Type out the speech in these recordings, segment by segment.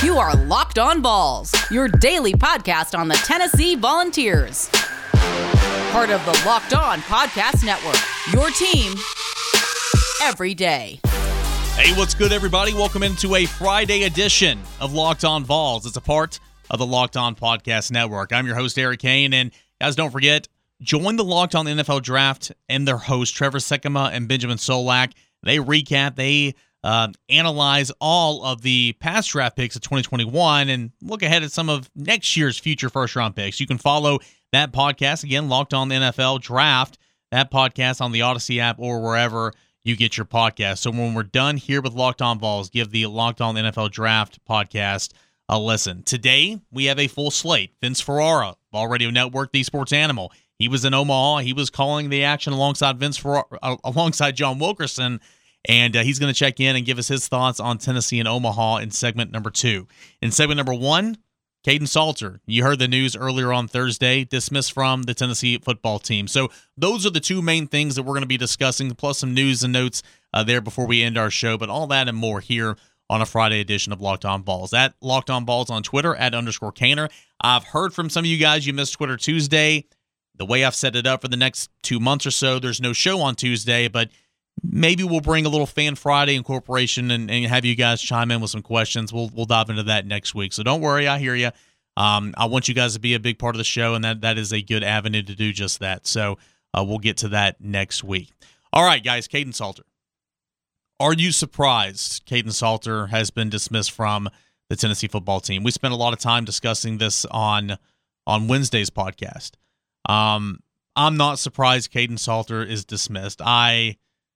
You are Locked On Vols, your daily podcast on the Tennessee Volunteers. Part of the Locked On Podcast Network, your team every day. Hey, what's good, everybody? Welcome into a Friday edition of Locked On Vols. It's a part of the Locked On Podcast Network. I'm your host, Eric Kane, and guys, don't forget, join the Locked On NFL Draft and their hosts, Trevor Sikkema and Benjamin Solak. They recap, they analyze all of the past draft picks of 2021 and look ahead at some of next year's future first-round picks. You can follow that podcast, again, Locked On the NFL Draft, that podcast on the Odyssey app or wherever you get your podcast. So when we're done here with Locked On Vols, give the Locked On the NFL Draft podcast a listen. Today, we have a full slate. Vince Ferrara, Vol Radio Network, the sports animal. He was in Omaha. He was calling the action alongside alongside John Wilkerson. And he's going to check in and give us his thoughts on Tennessee and Omaha in segment number 2. In segment number 1, Kaidon Salter. You heard the news earlier on Thursday, dismissed from the Tennessee football team. So those are the two main things that we're going to be discussing, plus some news and notes there before we end our show. But all that and more here on a Friday edition of Locked On Vols. At Locked On Vols on Twitter, @_Kaner. I've heard from some of you guys you missed Twitter Tuesday. The way I've set it up for the next 2 months or so, there's no show on Tuesday, but maybe we'll bring a little Fan Friday incorporation and have you guys chime in with some questions. We'll dive into that next week. So don't worry, I hear you. I want you guys to be a big part of the show, and that is a good avenue to do just that. So we'll get to that next week. All right, guys, Kaidon Salter. Are you surprised Kaidon Salter has been dismissed from the Tennessee football team? We spent a lot of time discussing this on Wednesday's podcast. I'm not surprised Kaidon Salter is dismissed. I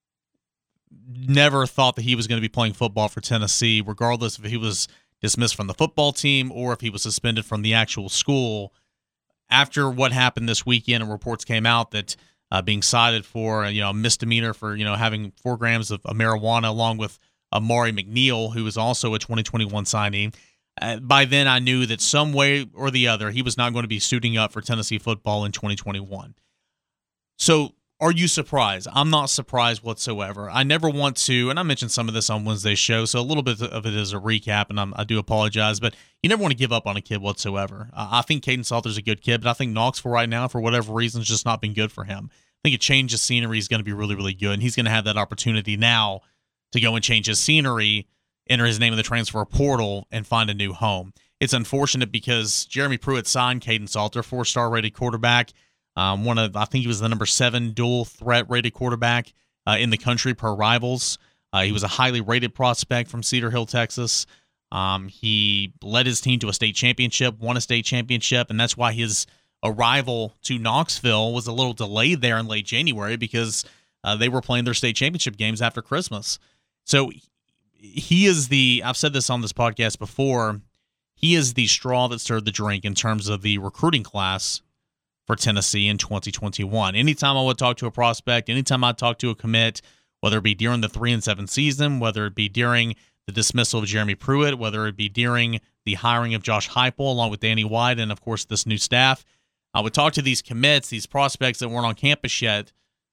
never thought that he was going to be playing football for Tennessee, regardless if he was dismissed from the football team or if he was suspended from the actual school. After what happened this weekend, and reports came out that being cited for a misdemeanor for having 4 grams of marijuana, along with Amari McNeil, who was also a 2021 signee. By then, I knew that some way or the other, he was not going to be suiting up for Tennessee football in 2021. So, are you surprised? I'm not surprised whatsoever. I never want to, and I mentioned some of this on Wednesday's show, so a little bit of it is a recap, and I do apologize, but you never want to give up on a kid whatsoever. I think Kaidon Salter's a good kid, but I think Knoxville right now, for whatever reason, has just not been good for him. I think a change of scenery is going to be really, really good, and he's going to have that opportunity now to go and change his scenery, enter his name in the transfer portal, and find a new home. It's unfortunate because Jeremy Pruitt signed Kaidon Salter, 4-star rated quarterback. I think he was the number 7 dual threat rated quarterback in the country per Rivals. He was a highly rated prospect from Cedar Hill, Texas. He led his team to a state championship, won a state championship, and that's why his arrival to Knoxville was a little delayed there in late January because they were playing their state championship games after Christmas. So he is I've said this on this podcast before, he is the straw that stirred the drink in terms of the recruiting class for Tennessee in 2021. Anytime I would talk to a prospect, anytime I talk to a commit, whether it be during the 3-7 season, whether it be during the dismissal of Jeremy Pruitt, whether it be during the hiring of Josh Heupel along with Danny White and, of course, this new staff, I would talk to these commits, these prospects that weren't on campus yet,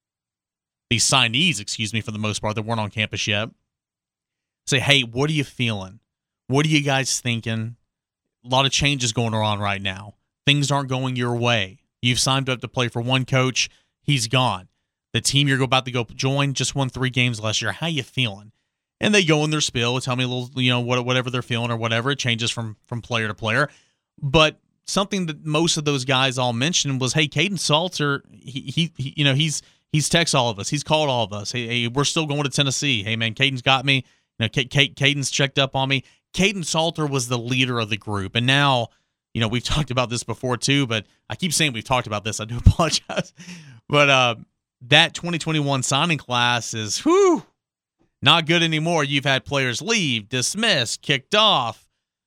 these signees, for the most part, that weren't on campus yet, say, hey, what are you feeling? What are you guys thinking? A lot of changes going on right now. Things aren't going your way. You've signed up to play for one coach. He's gone. The team you're about to go join just won 3 games last year. How you feeling? And they go in their spiel and tell me a little, whatever they're feeling or whatever. It changes from player to player. But something that most of those guys all mentioned was, hey, Kaidon Salter, he's texted all of us. He's called all of us. Hey, we're still going to Tennessee. Hey, man, Kaidon's got me. Kaidon's checked up on me. Kaidon Salter was the leader of the group. And now, we've talked about this before too, but I keep saying we've talked about this. I do apologize. But that 2021 signing class is, not good anymore. You've had players leave, dismissed, kicked off,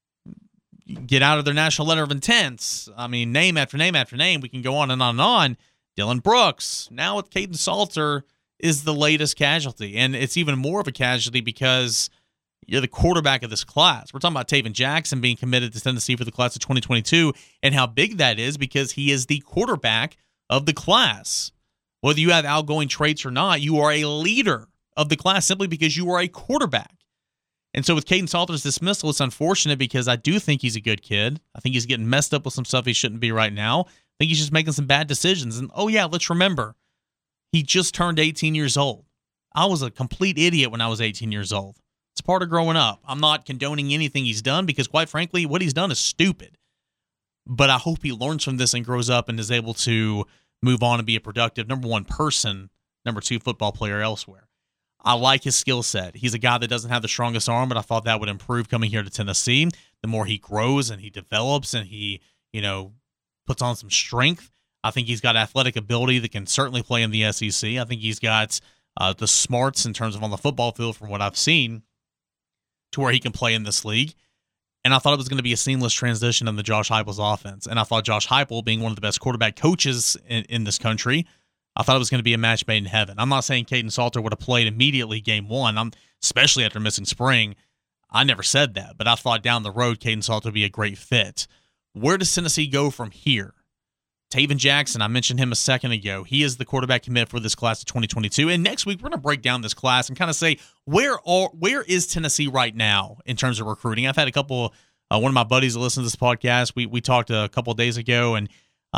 get out of their national letter of intents. I mean, name after name after name. We can go on and on and on. Dylan Brooks. Now with Kaidon Salter is the latest casualty. And it's even more of a casualty because you're the quarterback of this class. We're talking about Taven Jackson being committed to Tennessee for the class of 2022 and how big that is because he is the quarterback of the class. Whether you have outgoing traits or not, you are a leader of the class simply because you are a quarterback. And so with Caden Salter's dismissal, it's unfortunate because I do think he's a good kid. I think he's getting messed up with some stuff he shouldn't be right now. I think he's just making some bad decisions. And, oh, yeah, let's remember, he just turned 18 years old. I was a complete idiot when I was 18 years old. It's part of growing up. I'm not condoning anything he's done because, quite frankly, what he's done is stupid. But I hope he learns from this and grows up and is able to move on and be a productive, number one, person, number two, football player elsewhere. I like his skill set. He's a guy that doesn't have the strongest arm, but I thought that would improve coming here to Tennessee. The more he grows and he develops and he, puts on some strength, I think he's got athletic ability that can certainly play in the SEC. I think he's got the smarts in terms of on the football field from what I've seen to where he can play in this league. And I thought it was going to be a seamless transition in the Josh Heupel's offense. And I thought Josh Heupel, being one of the best quarterback coaches in this country, I thought it was going to be a match made in heaven. I'm not saying Caden Salter would have played immediately game one, especially after missing spring. I never said that, but I thought down the road Caden Salter would be a great fit. Where does Tennessee go from here? Taven Jackson, I mentioned him a second ago. He is the quarterback commit for this class of 2022. And next week, we're going to break down this class and kind of say, where is Tennessee right now in terms of recruiting? I've had a couple, one of my buddies that listens to this podcast, we talked a couple of days ago, and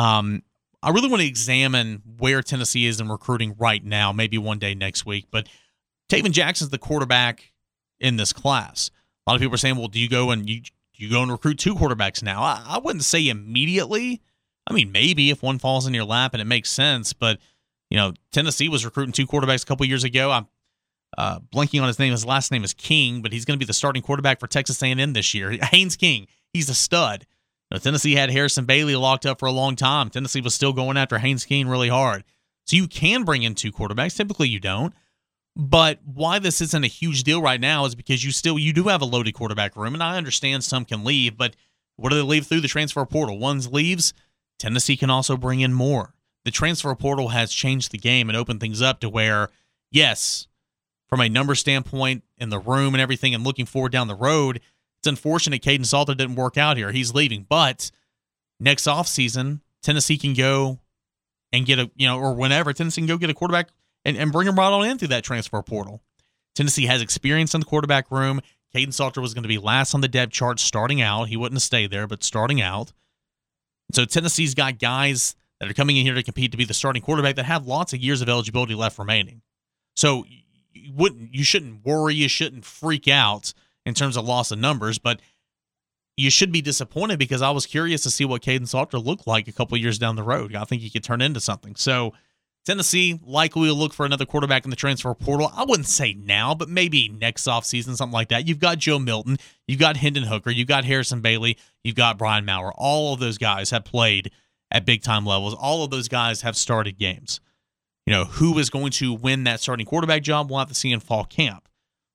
I really want to examine where Tennessee is in recruiting right now, maybe one day next week. But Taven Jackson's the quarterback in this class. A lot of people are saying, well, do you go and recruit two quarterbacks now? I wouldn't say immediately. I mean, maybe if one falls in your lap and it makes sense, but Tennessee was recruiting two quarterbacks a couple years ago. I'm blanking on his name. His last name is King, but he's going to be the starting quarterback for Texas A&M this year. Haynes King, he's a stud. Tennessee had Harrison Bailey locked up for a long time. Tennessee was still going after Haynes King really hard. So you can bring in two quarterbacks. Typically you don't. But why this isn't a huge deal right now is because you do have a loaded quarterback room, and I understand some can leave, but what do they leave through the transfer portal? One leaves. Tennessee can also bring in more. The transfer portal has changed the game and opened things up to where, yes, from a number standpoint in the room and everything and looking forward down the road, it's unfortunate Caden Salter didn't work out here. He's leaving. But next offseason, Tennessee can go and get or whenever, Tennessee can go get a quarterback and bring him right on in through that transfer portal. Tennessee has experience in the quarterback room. Caden Salter was going to be last on the depth chart starting out. He wouldn't have stayed there, but starting out. So Tennessee's got guys that are coming in here to compete to be the starting quarterback that have lots of years of eligibility left remaining. So you shouldn't worry, you shouldn't freak out in terms of loss of numbers, but you should be disappointed because I was curious to see what Caden Salter looked like a couple of years down the road. I think he could turn into something. So Tennessee likely will look for another quarterback in the transfer portal. I wouldn't say now, but maybe next offseason, something like that. You've got Joe Milton, you've got Hendon Hooker, you've got Harrison Bailey, you've got Brian Maurer. All of those guys have played at big-time levels. All of those guys have started games. Who is going to win that starting quarterback job, we'll have to see in fall camp.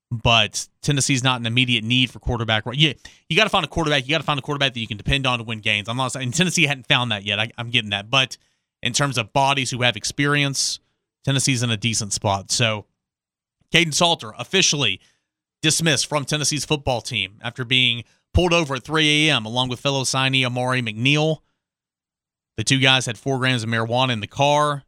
But Tennessee's not an immediate need for quarterback. You got to find a quarterback. You got to find a quarterback that you can depend on to win games. I'm not saying Tennessee hadn't found that yet. I'm getting that. But in terms of bodies who have experience, Tennessee's in a decent spot. So Caden Salter officially dismissed from Tennessee's football team after being pulled over at 3 a.m. along with fellow signee Amari McNeil. The two guys had 4 grams of marijuana in the car.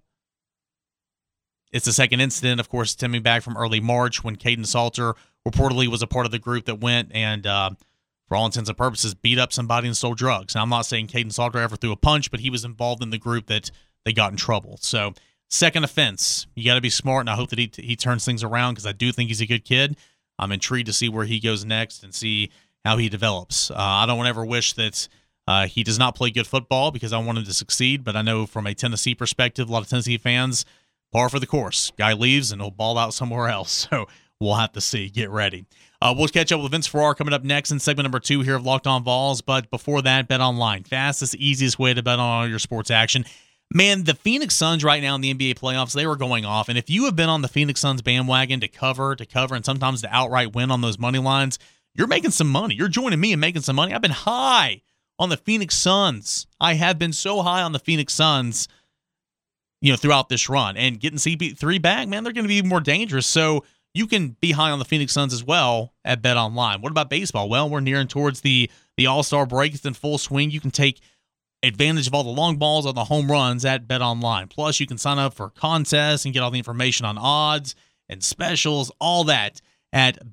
It's the second incident, of course, stemming back from early March when Caden Salter reportedly was a part of the group that went and, for all intents and purposes, beat up somebody and stole drugs. Now, I'm not saying Caden Salter ever threw a punch, but he was involved in the group that they got in trouble. So, second offense. You got to be smart, and I hope that he turns things around because I do think he's a good kid. I'm intrigued to see where he goes next and see how he develops. I don't ever wish that he does not play good football because I want him to succeed, but I know from a Tennessee perspective, a lot of Tennessee fans, par for the course. Guy leaves and he'll ball out somewhere else. So we'll have to see. Get ready. We'll catch up with Vince Farrar coming up next in segment number 2 here of Locked On Vols. But before that, Bet Online. Fastest, easiest way to bet on all your sports action. Man, the Phoenix Suns right now in the NBA playoffs, they were going off. And if you have been on the Phoenix Suns bandwagon to cover, and sometimes to outright win on those money lines, you're making some money. You're joining me in making some money. I've been high on the Phoenix Suns. I have been so high on the Phoenix Suns throughout this run. And getting CP3 back, man, they're going to be more dangerous. So you can be high on the Phoenix Suns as well at Bet Online. What about baseball? Well, we're nearing towards the All-Star break. It's in full swing. You can take advantage of all the long balls or the home runs at Bet Online. Plus, you can sign up for contests and get all the information on odds and specials, all that at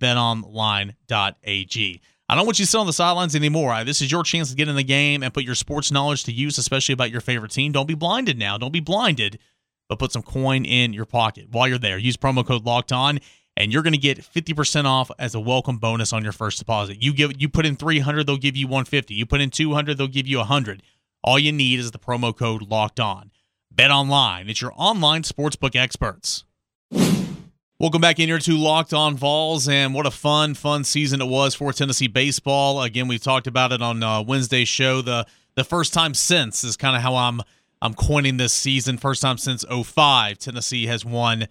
betonline.ag. I don't want you to sit on the sidelines anymore. This is your chance to get in the game and put your sports knowledge to use, especially about your favorite team. Don't be blinded now. Don't be blinded, but put some coin in your pocket. While you're there, use promo code LOCKEDON, and you're going to get 50% off as a welcome bonus on your first deposit. You put in $300, they'll give you $150. You put in $200, they'll give you $100. All you need is the promo code LOCKEDON. Bet Online. It's your online sportsbook experts. Welcome back in here to Locked On Vols, and what a fun season it was for Tennessee baseball. Again, we talked about it on Wednesday's show. The first time since is kind of how I'm coining this season. First time since 2005, Tennessee has won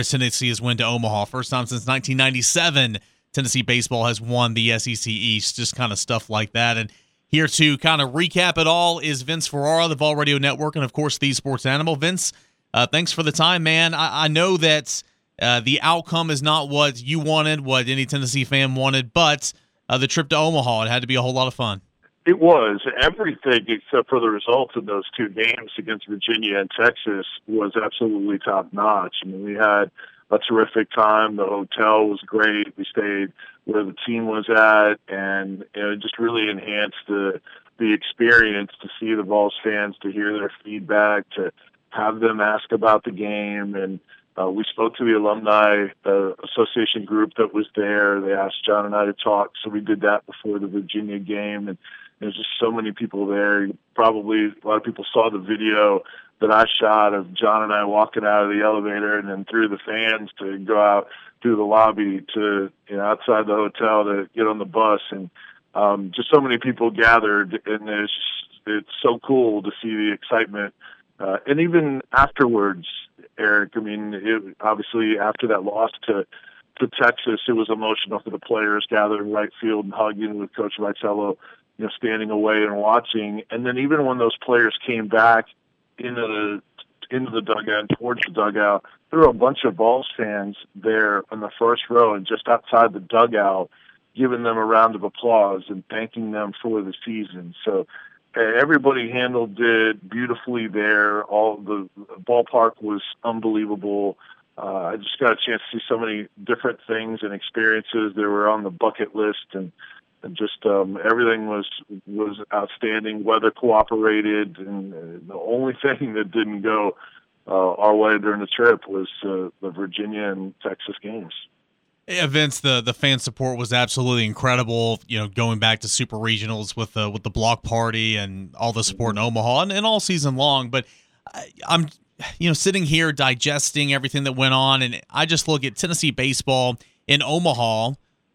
to Omaha. First time since 1997, Tennessee baseball has won the SEC East. Just kind of stuff like that. And here to kind of recap it all is Vince Ferrara, the Vol Radio Network, and of course the Sports Animal. Vince, thanks for the time, man. I know that the outcome is not what you wanted, what any Tennessee fan wanted, but the trip to Omaha, it had to be a whole lot of fun. It was. Everything except for the results of those two games against Virginia and Texas was absolutely top-notch. I mean, we had a terrific time. The hotel was great. We stayed where the team was at, and it just really enhanced the experience to see the Vols fans, to hear their feedback, to have them ask about the game. And we spoke to the alumni association group that was there. They asked John and I to talk, so we did that before the Virginia game. And there's just so many people there. Probably a lot of people saw the video that I shot of John and I walking out of the elevator and then through the fans to go out through the lobby to outside the hotel to get on the bus. And just so many people gathered, and it's so cool to see the excitement. And even afterwards, Eric, I mean, obviously after that loss to Texas, it was emotional for the players gathering right field and hugging with Coach Vitello, standing away and watching. And then even when those players came back into the dugout and towards the dugout, there were a bunch of Vols fans there in the first row and just outside the dugout, giving them a round of applause and thanking them for the season. So everybody handled it beautifully there. All the ballpark was unbelievable. I just got a chance to see so many different things and experiences that were on the bucket list, and just everything was outstanding. Weather cooperated, and the only thing that didn't go our way during the trip was the Virginia and Texas games. Yeah, Vince, the fan support was absolutely incredible. Going back to super regionals with the block party and all the support in Omaha and all season long. But I'm sitting here digesting everything that went on, and I just look at Tennessee baseball in Omaha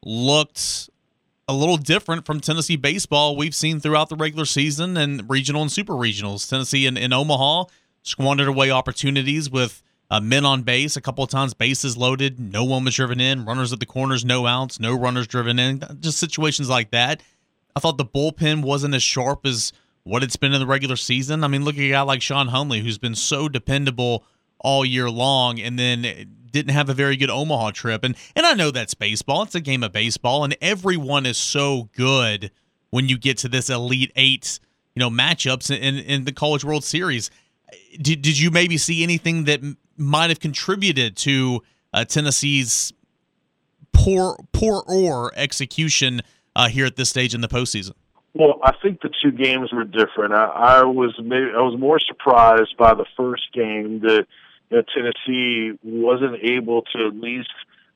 looked a little different from Tennessee baseball we've seen throughout the regular season and regional and super regionals. Tennessee in Omaha squandered away opportunities with men on base, a couple of times bases loaded, no one was driven in, runners at the corners, no outs, no runners driven in, just situations like that. I thought the bullpen wasn't as sharp as what it's been in the regular season. I mean, look at a guy like Sean Hunley, who's been so dependable all year long, and then didn't have a very good Omaha trip. And I know that's baseball. It's a game of baseball, and everyone is so good when you get to this Elite Eight, matchups in the College World Series. Did you maybe see anything that might have contributed to Tennessee's poor execution here at this stage in the postseason? Well, I think the two games were different. I was more surprised by the first game that Tennessee wasn't able to at least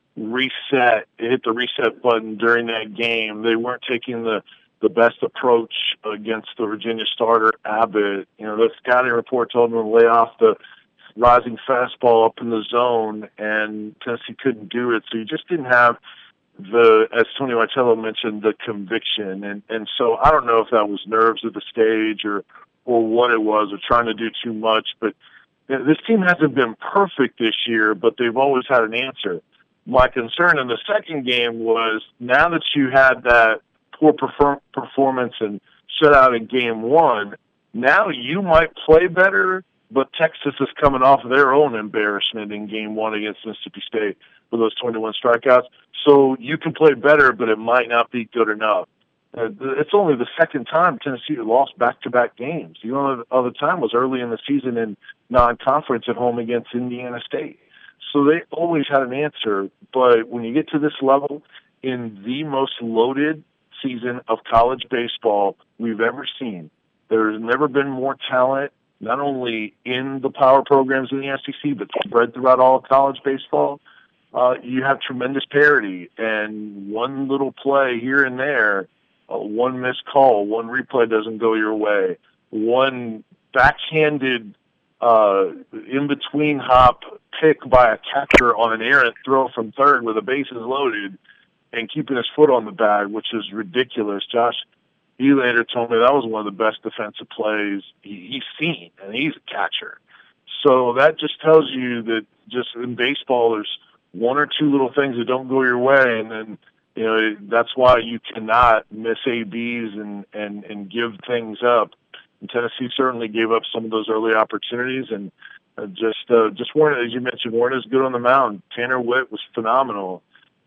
hit the reset button during that game. They weren't taking the best approach against the Virginia starter, Abbott. The scouting report told them to lay off the rising fastball up in the zone, and Tennessee couldn't do it. So you just didn't have as Tony Vitello mentioned, the conviction. And so I don't know if that was nerves at the stage or what it was, or trying to do too much. But this team hasn't been perfect this year, but they've always had an answer. My concern in the second game was, now that you had that poor performance and shutout in game one, now you might play better, but Texas is coming off their own embarrassment in game one against Mississippi State with those 21 strikeouts. So you can play better, but it might not be good enough. It's only the second time Tennessee lost back-to-back games. The only other time was early in the season in non-conference at home against Indiana State. So they always had an answer. But when you get to this level, in the most loaded season of college baseball we've ever seen, there's never been more talent, not only in the power programs in the SEC, but spread throughout all of college baseball. You have tremendous parity, and one little play here and there, one missed call, one replay doesn't go your way, one backhanded in-between hop pick by a catcher on an errant throw from third with the bases loaded and keeping his foot on the bag, which is ridiculous. Josh Elander told me that was one of the best defensive plays he's seen, and he's a catcher. So that just tells you that just in baseball, there's one or two little things that don't go your way, and then that's why you cannot miss ABs and give things up. And Tennessee certainly gave up some of those early opportunities, and just weren't, as you mentioned, weren't as good on the mound. Tanner Witt was phenomenal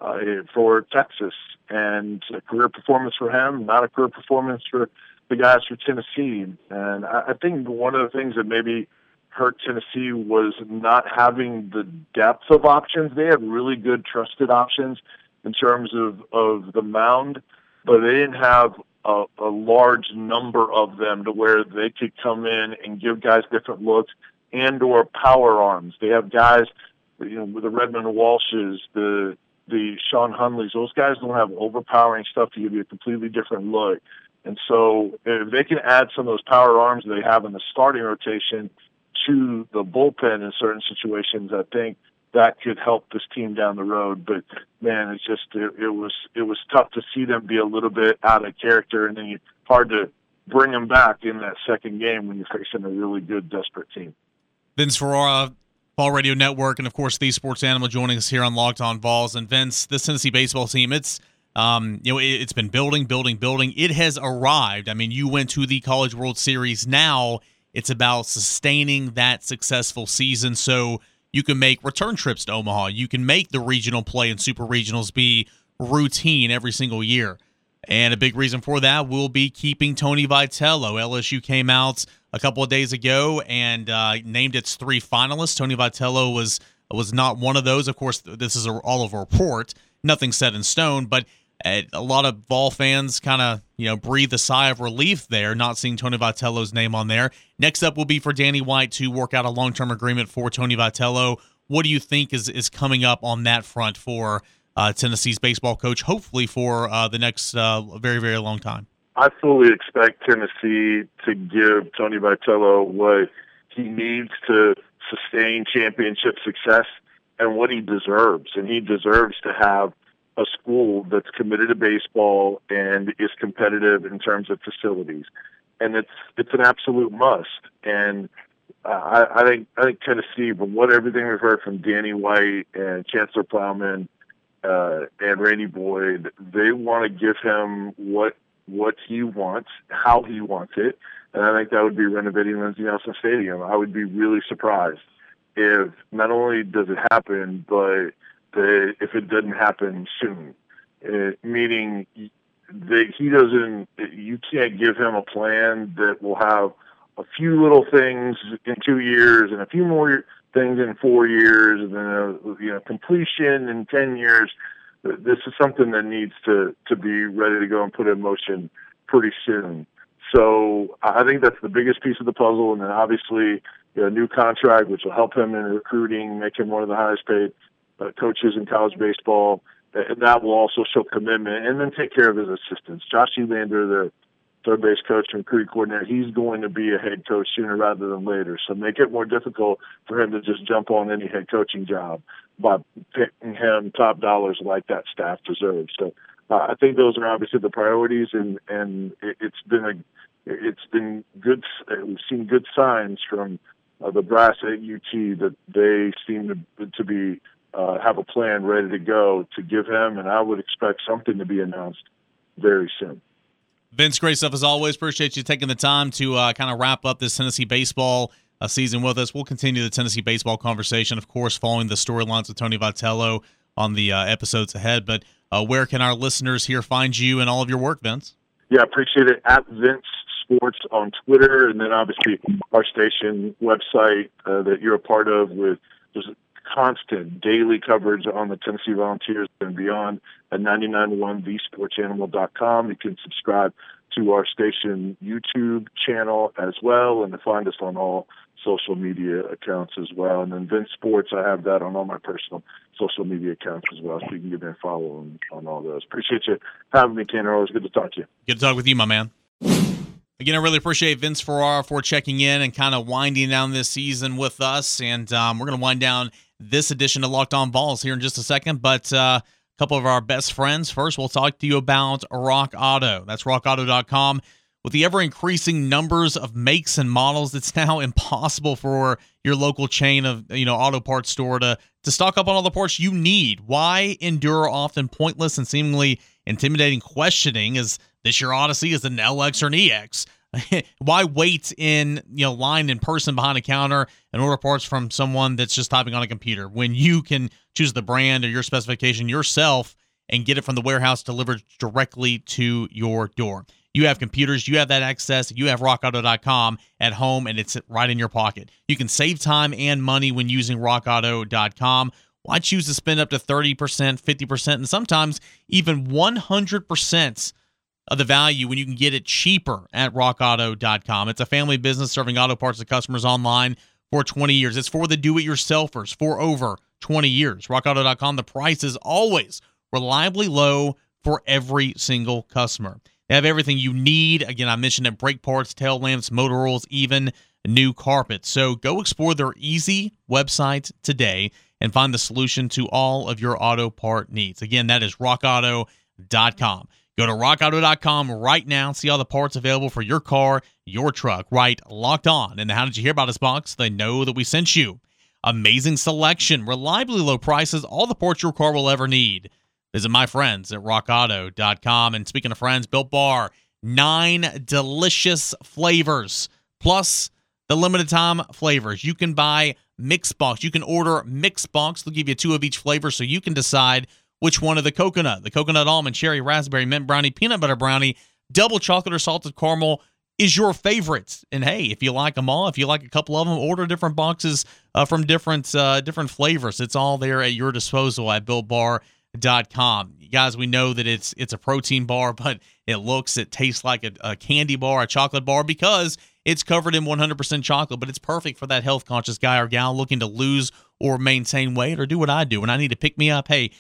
for Texas, and a career performance for him, not a career performance for the guys for Tennessee. And I think one of the things that maybe hurt Tennessee was not having the depth of options. They had really good trusted options in terms of the mound, but they didn't have a large number of them to where they could come in and give guys different looks and or power arms. They have guys, with the Redmond Walshes, the Sean Hunleys, those guys don't have overpowering stuff to give you a completely different look. And so if they can add some of those power arms they have in the starting rotation to the bullpen in certain situations, I think that could help this team down the road. But man, it's just it was tough to see them be a little bit out of character, and then hard to bring them back in that second game when you're facing a really good, desperate team. Vince Ferrara, Ball Radio Network, and of course the Sports Animal joining us here on Locked On Vols. And Vince, this Tennessee baseball team, it's it's been building. It has arrived. I mean, you went to the College World Series. Now it's about sustaining that successful season so you can make return trips to Omaha. You can make the regional play and super regionals be routine every single year. And a big reason for that will be keeping Tony Vitello. LSU came out a couple of days ago and named its 3 finalists. Tony Vitello was not one of those. Of course, this is all of a report. Nothing set in stone, but a lot of Vol fans kind of breathe a sigh of relief there, not seeing Tony Vitello's name on there. Next up will be for Danny White to work out a long-term agreement for Tony Vitello. What do you think is coming up on that front for Tennessee's baseball coach, hopefully for the next very, very long time? I fully expect Tennessee to give Tony Vitello what he needs to sustain championship success and what he deserves. And he deserves to have a school that's committed to baseball and is competitive in terms of facilities. And it's an absolute must. And I think Tennessee, from everything we've heard from Danny White and Chancellor Plowman and Randy Boyd, they want to give him what he wants, how he wants it. And I think that would be renovating Lindsey Nelson Stadium. I would be really surprised if not only does it happen, but if it doesn't happen soon. Meaning that you can't give him a plan that will have a few little things in 2 years and a few more things in 4 years and then completion in 10 years. This is something that needs to be ready to go and put in motion pretty soon. So I think that's the biggest piece of the puzzle. And then obviously a new contract, which will help him in recruiting, make him one of the highest paid coaches in college baseball. And that will also show commitment and then take care of his assistants. Josh Elander, the third base coach and recruiting coordinator, he's going to be a head coach sooner rather than later. So make it more difficult for him to just jump on any head coaching job by picking him top dollars like that staff deserves. So I think those are obviously the priorities, and it's been good. We've seen good signs from the brass at UT that they seem to be have a plan ready to go to give him, and I would expect something to be announced very soon. Vince, great stuff as always. Appreciate you taking the time to kind of wrap up this Tennessee baseball season with us. We'll continue the Tennessee baseball conversation, of course, following the storylines with Tony Vitello on the episodes ahead. But where can our listeners here find you and all of your work, Vince? Yeah, I appreciate it. At Vince Sports on Twitter, and then obviously our station website that you're a part of with just constant daily coverage on the Tennessee Volunteers and beyond at 991thesportsanimal.com. You can subscribe to our station YouTube channel as well, and to find us on all social media accounts as well. And then Vince Sports, I have that on all my personal social media accounts as well, so you can give me a follow on all those. Appreciate you having me, Tanner. Always good to talk to you. Good to talk with you, my man. Again, I really appreciate Vince Ferrara for checking in and kind of winding down this season with us. And we're going to wind down this edition of Locked On Vols here in just a second. But a couple of our best friends. First, we'll talk to you about Rock Auto. That's rockauto.com. With the ever-increasing numbers of makes and models, it's now impossible for your local chain of auto parts store to stock up on all the parts you need. Why endure often pointless and seemingly intimidating questioning? Is this your Odyssey? Is it an LX or an EX? Why wait in line in person behind a counter and order parts from someone that's just typing on a computer when you can choose the brand or your specification yourself and get it from the warehouse delivered directly to your door? You have computers, you have that access, you have rockauto.com at home, and it's right in your pocket. You can save time and money when using rockauto.com. Why choose to spend up to 30%, 50%, and sometimes even 100% of the value when you can get it cheaper at rockauto.com? It's a family business serving auto parts to customers online for 20 years. It's for the do-it-yourselfers for over 20 years. rockauto.com, the price is always reliably low for every single customer. They have everything you need. Again, I mentioned it: brake parts, tail lamps, motor oils, even new carpets. So go explore their easy website today and find the solution to all of your auto part needs. Again, that is rockauto.com. Go to rockauto.com right now and see all the parts available for your car, your truck. Right, Locked On. And How Did You Hear About Us box? They know that we sent you. Amazing selection, reliably low prices, all the parts your car will ever need. Visit my friends at rockauto.com. And speaking of friends, Built Bar, 9 delicious flavors, plus the limited time flavors. You can buy mix box. You can order mix box. They'll give you 2 of each flavor so you can decide which one of the coconut almond, cherry, raspberry, mint brownie, peanut butter brownie, double chocolate or salted caramel is your favorite. And hey, if you like them all, if you like a couple of them, order different boxes from different flavors. It's all there at your disposal at BuiltBar.com. Guys, we know that it's a protein bar, but it tastes like a candy bar, a chocolate bar, because it's covered in 100% chocolate. But it's perfect for that health conscious guy or gal looking to lose or maintain weight, or do what I do when I need to pick me up. Hey,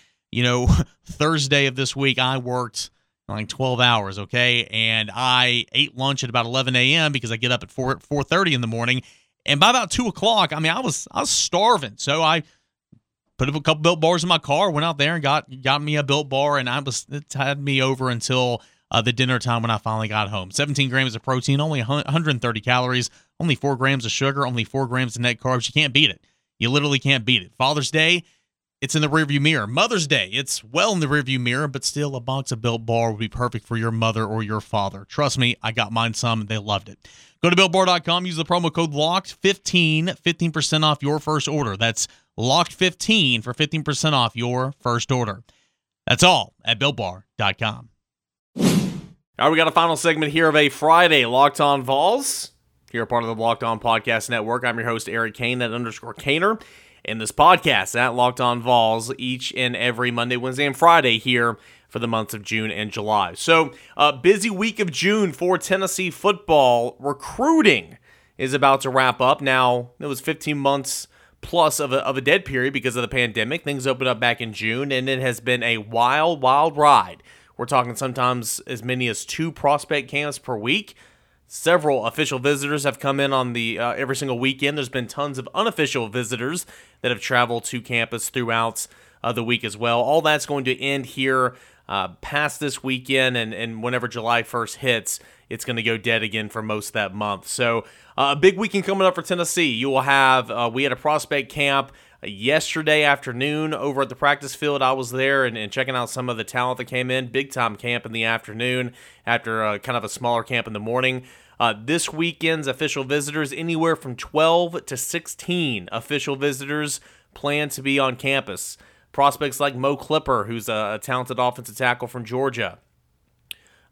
Thursday of this week I worked like 12 hours, okay, and I ate lunch at about 11 a.m. because I get up at 4:30 in the morning, and by about 2 o'clock, I was starving, so I put up a couple Built Bars in my car, went out there and got me a Built Bar, and it had me over until the dinner time when I finally got home. 17 grams of protein, only 130 calories, only 4 grams of sugar, only 4 grams of net carbs. You can't beat it. You literally can't beat it. Father's Day, it's in the rearview mirror. Mother's Day, it's well in the rearview mirror, but still a box of Built Bar would be perfect for your mother or your father. Trust me, I got mine some, and they loved it. Go to BuiltBar.com, use the promo code LOCKED15, 15% off your first order. That's LOCKED15 for 15% off your first order. That's all at BuiltBar.com. All right, we got a final segment here of a Friday Locked On Vols. Here, part of the Locked On Podcast Network. I'm your host, Eric Kane, @_Kaner. And this podcast at Locked On Vols each and every Monday, Wednesday, and Friday here for the months of June and July. So, busy week of June for Tennessee football. Recruiting is about to wrap up. Now, it was 15 months plus of a dead period because of the pandemic. Things opened up back in June, and it has been a wild, wild ride. We're talking sometimes as many as 2 prospect camps per week. Several official visitors have come in on the every single weekend. There's been tons of unofficial visitors that have traveled to campus throughout the week as well. All that's going to end here past this weekend, and whenever July 1st hits, it's going to go dead again for most of that month. So a big weekend coming up for Tennessee. You will have, we had a prospect camp yesterday afternoon over at the practice field. I was there and checking out some of the talent that came in. Big time camp in the afternoon after kind of a smaller camp in the morning. This weekend's official visitors, anywhere from 12 to 16 official visitors plan to be on campus. Prospects like Mo Clipper, who's a talented offensive tackle from Georgia.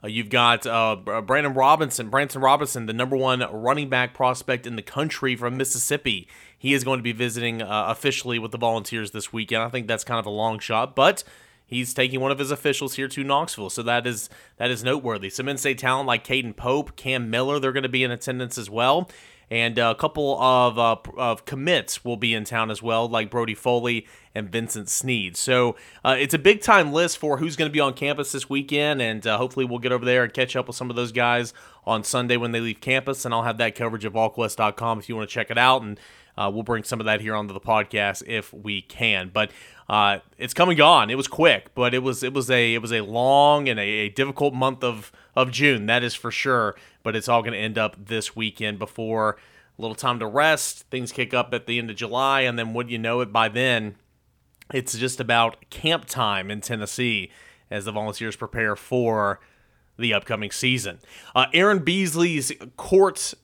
You've got Branson Robinson, the number 1 running back prospect in the country from Mississippi. He is going to be visiting officially with the Volunteers this weekend. I think that's kind of a long shot, but he's taking one of his officials here to Knoxville, so that is noteworthy. Some in-state talent like Caden Pope, Cam Miller, they're going to be in attendance as well. And a couple of commits will be in town as well, like Brody Foley and Vincent Sneed. So it's a big-time list for who's going to be on campus this weekend, and hopefully we'll get over there and catch up with some of those guys on Sunday when they leave campus, and I'll have that coverage at VolQuest.com if you want to check it out, and we'll bring some of that here onto the podcast if we can. But it's come and gone. It was quick, but it was a long and a difficult month of June, that is for sure. But it's all going to end up this weekend before a little time to rest. Things kick up at the end of July, and then wouldn't you know it, by then it's just about camp time in Tennessee as the Volunteers prepare for the upcoming season. Aaron Beasley's court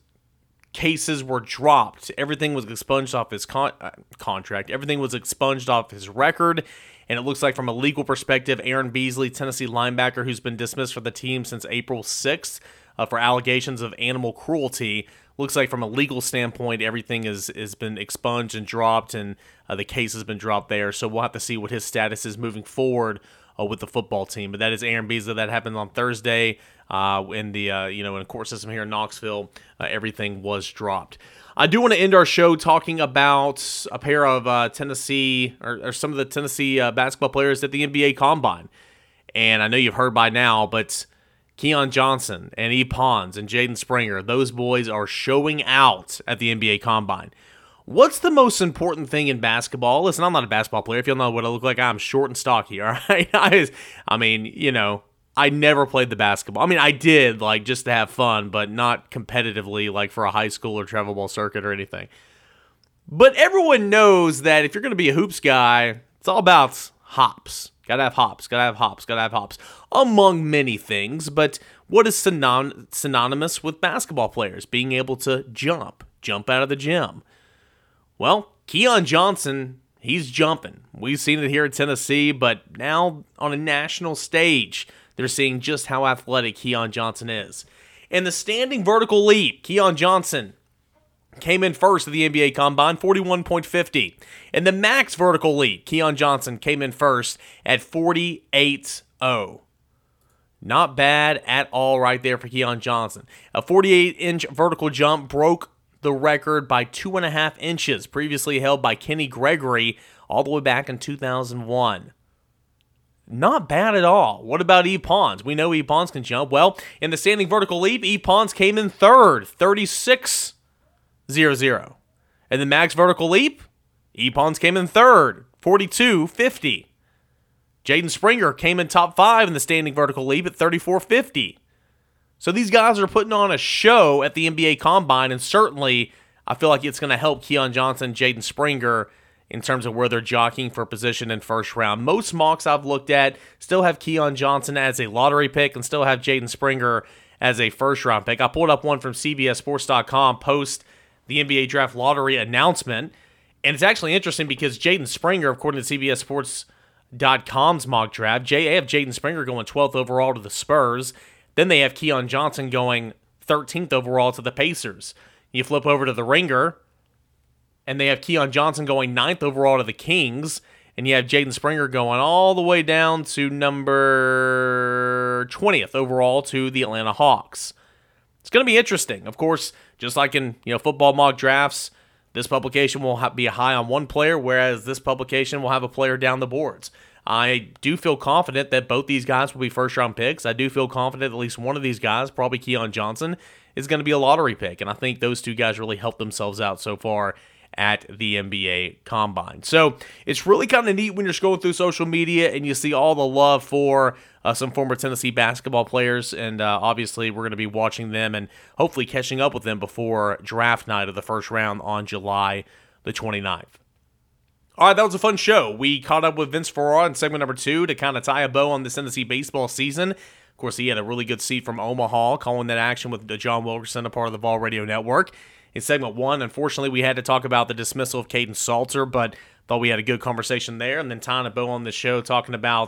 cases were dropped. Everything was expunged off his contract. Everything was expunged off his record. And it looks like from a legal perspective, Aaron Beasley, Tennessee linebacker who's been dismissed from the team since April 6th for allegations of animal cruelty, looks like from a legal standpoint, everything has been expunged and dropped, and the case has been dropped there. So we'll have to see what his status is moving forward with the football team. But that is Aaron Beasley. That happened on Thursday in the in the court system here in Knoxville. Everything was dropped. I do want to end our show talking about a pair of Tennessee or some of the Tennessee basketball players at the NBA Combine. And I know you've heard by now, but Keon Johnson and E. Pons and Jaden Springer, those boys are showing out at the NBA Combine. What's the most important thing in basketball? Listen, I'm not a basketball player. If you don't know what I look like, I'm short and stocky, all right? I mean, I never played the basketball. I mean, I did, just to have fun, but not competitively, for a high school or travel ball circuit or anything. But everyone knows that if you're going to be a hoops guy, it's all about hops. Gotta have hops, among many things. But what is synonymous with basketball players? Being able to jump out of the gym. Well, Keon Johnson, he's jumping. We've seen it here in Tennessee, but now on a national stage, they're seeing just how athletic Keon Johnson is. In the standing vertical leap, Keon Johnson came in first at the NBA Combine, 41.50. In the max vertical leap, Keon Johnson came in first at 48.0. Not bad at all right there for Keon Johnson. A 48-inch vertical jump broke the record by 2.5 inches, previously held by Kenny Gregory all the way back in 2001. Not bad at all. What about E. Pons? We know E. Pons can jump. Well, in the standing vertical leap, E. Pons came in third, 36.00. In the max vertical leap, E. Pons came in third, 42.50. Jaden Springer came in top 5 in the standing vertical leap at 34.50. So these guys are putting on a show at the NBA Combine, and certainly I feel like it's going to help Keon Johnson, Jaden Springer in terms of where they're jockeying for position in first round. Most mocks I've looked at still have Keon Johnson as a lottery pick and still have Jaden Springer as a first-round pick. I pulled up one from CBSSports.com post the NBA Draft Lottery announcement, and it's actually interesting because Jaden Springer, according to CBSSports.com's mock draft, they have Jaden Springer going 12th overall to the Spurs. Then they have Keon Johnson going 13th overall to the Pacers. You flip over to the Ringer, and they have Keon Johnson going 9th overall to the Kings, and you have Jaden Springer going all the way down to number 20th overall to the Atlanta Hawks. It's going to be interesting. Of course, just like in football mock drafts, this publication will be high on one player, whereas this publication will have a player down the boards. I do feel confident that both these guys will be first-round picks. I do feel confident at least one of these guys, probably Keon Johnson, is going to be a lottery pick. And I think those two guys really helped themselves out so far at the NBA Combine. So it's really kind of neat when you're scrolling through social media and you see all the love for some former Tennessee basketball players. And obviously we're going to be watching them and hopefully catching up with them before draft night of the first round on July the 29th. All right, that was a fun show. We caught up with Vince Ferrara in segment number 2 to kind of tie a bow on this Tennessee baseball season. Of course, he had a really good seat from Omaha, calling that action with John Wilkerson, a part of the Vol Radio Network. In segment 1, unfortunately, we had to talk about the dismissal of Caden Salter, but thought we had a good conversation there. And then tying a bow on the show, talking about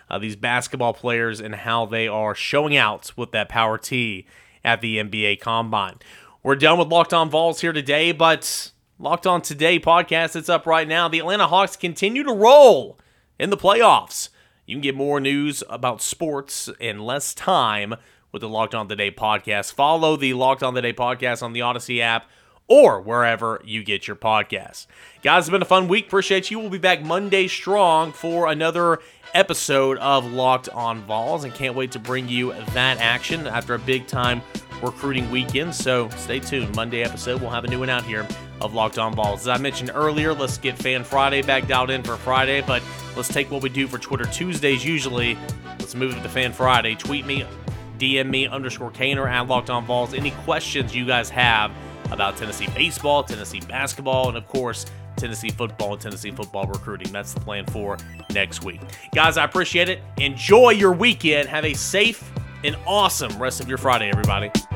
these basketball players and how they are showing out with that power T at the NBA Combine. We're done with Locked On Vols here today, but Locked On Today podcast, it's up right now. The Atlanta Hawks continue to roll in the playoffs. You can get more news about sports in less time with the Locked On Today podcast. Follow the Locked On Today podcast on the Odyssey app or wherever you get your podcasts. Guys, it's been a fun week. Appreciate you. We'll be back Monday strong for another episode of Locked On Vols, and can't wait to bring you that action after a big-time recruiting weekend. So stay tuned. Monday episode, we'll have a new one out here of Locked On Vols. As I mentioned earlier, let's get Fan Friday back dialed in for Friday, but let's take what we do for Twitter Tuesdays usually. Let's move it to Fan Friday. Tweet me, DM me, _Kaner at Locked On Vols. Any questions you guys have about Tennessee baseball, Tennessee basketball, and of course, Tennessee football and Tennessee football recruiting. That's the plan for next week. Guys, I appreciate it. Enjoy your weekend. Have a safe and awesome rest of your Friday, everybody.